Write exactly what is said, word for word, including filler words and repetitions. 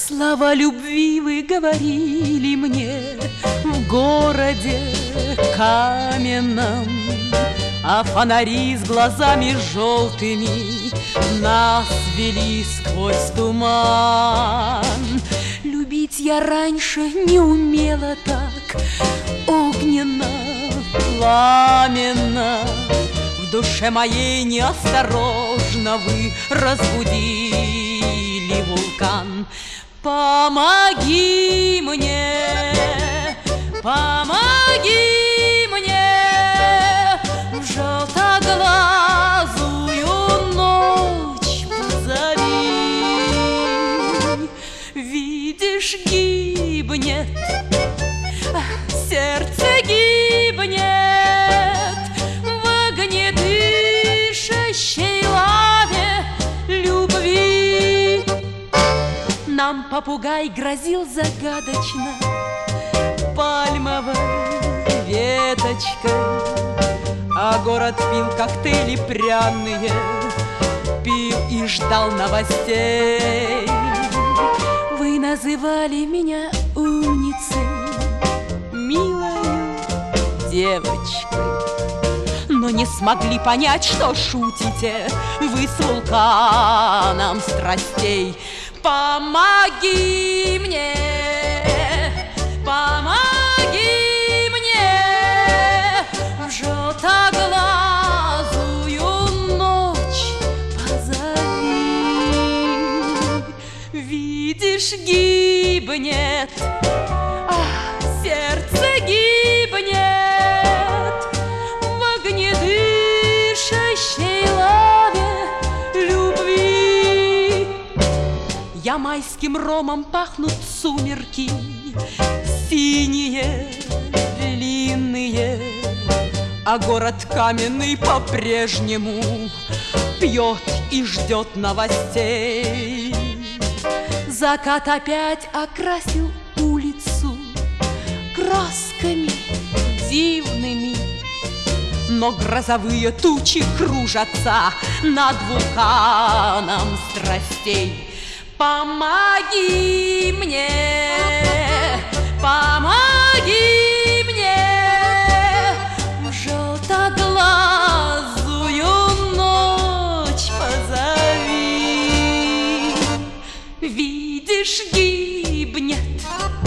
Слова любви вы говорили мне в городе каменном, а фонари с глазами желтыми нас вели сквозь туман. Любить я раньше не умела так огненно, пламенно. В душе моей неосторожно вы разбудили вулкан. Помоги мне, помоги мне, в желтоглазую ночь позови. Видишь, гибнет, сердце гибнет в огнедышащей лаве любви. Нам попугай грозил загадочно пальмовой веточкой, а город пил коктейли пряные, пил и ждал новостей. Вы называли меня умницей, милою девочкой, но не смогли понять, что шутите вы с вулканом страстей. Помоги мне, помоги мне, в желтоглазую ночь позови. Видишь, гибнет, ах, сердце гибнет в огнедышащей лаве любви. Ямайским ромом пахнут сумерки, синие, длинные, а город каменный по-прежнему пьет и ждет новостей. Закат опять окрасил улицу красками дивными, но грозовые тучи кружатся над вулканом страстей. Помоги мне, помоги мне, в желтоглазую ночь позови. Видишь, гибнет